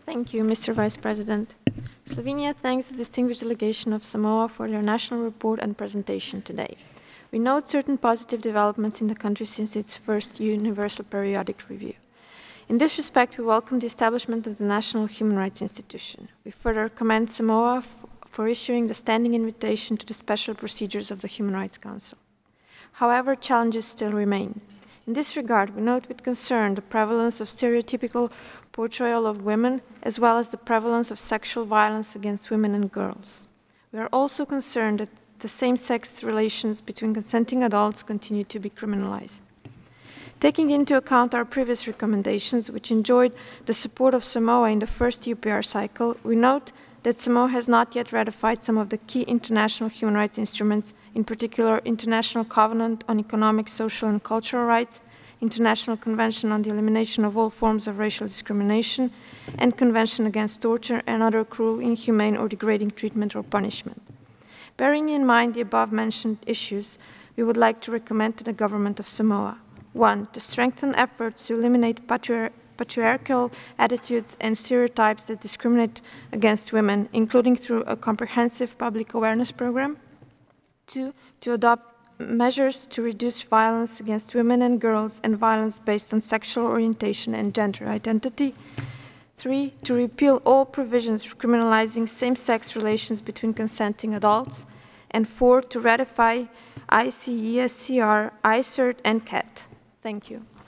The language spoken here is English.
Thank you, Mr. Vice President. Slovenia thanks the distinguished delegation of Samoa for their national report and presentation today. We note certain positive developments in the country since its first Universal Periodic Review. In this respect, we welcome the establishment of the National Human Rights Institution. We further commend Samoa for issuing the standing invitation to the special procedures of the Human Rights Council. However, challenges still remain. In this regard, we note with concern the prevalence of stereotypical portrayal of women, as well as the prevalence of sexual violence against women and girls. We are also concerned that the same-sex relations between consenting adults continue to be criminalized. Taking into account our previous recommendations, which enjoyed the support of Samoa in the first UPR cycle, we note that Samoa has not yet ratified some of the key international human rights instruments, in particular International Covenant on Economic, Social and Cultural Rights, International Convention on the Elimination of All Forms of Racial Discrimination, and Convention Against Torture and Other Cruel, Inhumane or Degrading Treatment or Punishment. Bearing in mind the above-mentioned issues, we would like to recommend to the Government of Samoa: 1. To strengthen efforts to eliminate patriarchal attitudes and stereotypes that discriminate against women, including through a comprehensive public awareness program. 2. To adopt measures to reduce violence against women and girls and violence based on sexual orientation and gender identity. 3. To repeal all provisions criminalizing same-sex relations between consenting adults. And 4. To ratify ICESCR, ICERT, and CAT. Thank you.